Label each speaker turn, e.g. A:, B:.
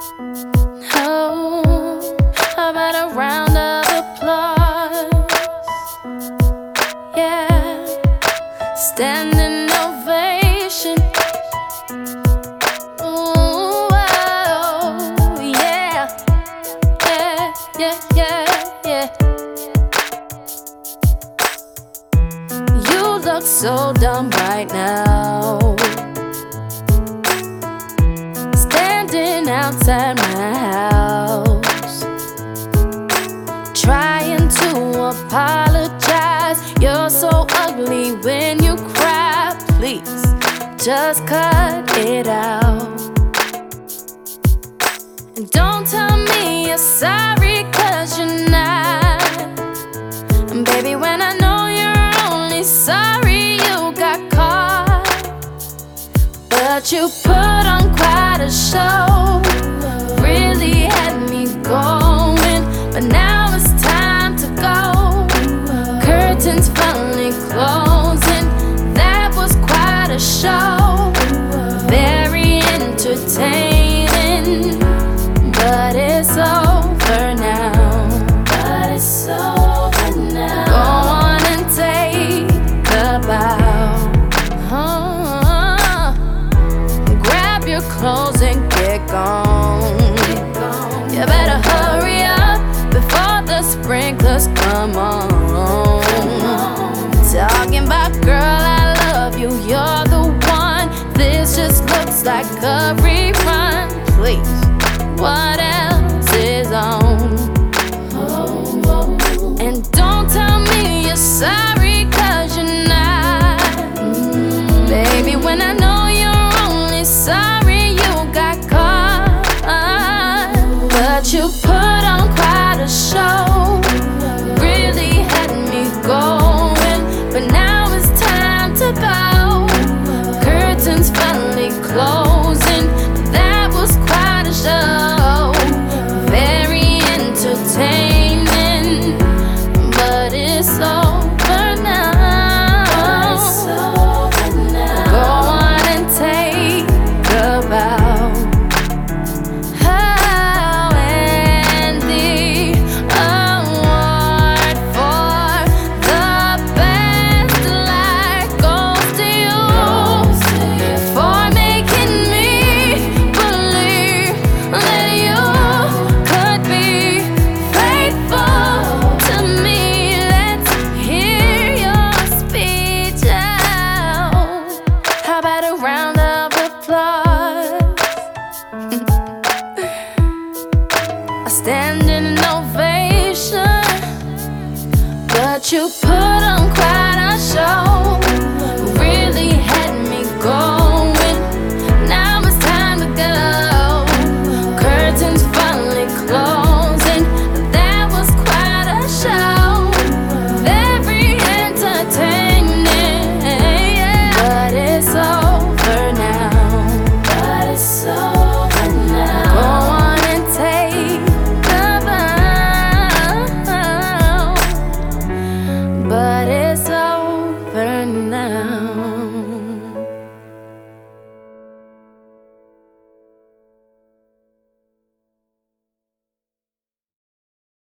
A: Oh, how about a round of applause? Yeah, standing ovation. Ooh, oh, yeah, yeah, yeah, yeah, yeah. You look so dumb right now, standing outside my house, trying to apologize. You're so ugly when you cry. Please, just cut it out. And don't tell me you're sorry, 'cause you're not. And baby, when I know you're only sorry you got caught, but you put on quite a show, really had me going. But now it's time to go. Curtains finally closing. That was quite a show, very entertaining. But it's over now. But it's over now. Go on and take a bow. Grab your clothes and get gone. You better hurry up before the sprinklers come on. Talking about, girl, I love you, you're the one. This just looks like a rerun. Please, what else is on? And don't tell me you're sorry, 'cause you're not. Baby, when I know you're only sorry you got caught, but you put on quite a show, really had me going. But now it's time to go. Curtains finally closing. That was quite a show, very entertaining. But it's over now. Go on and take a bow. Oh, and the award for the best life goes to you, for making me believe that you could be faithful to me. Let's hear your speech out. How about a round of applause? A standing ovation, but you put on quite a show.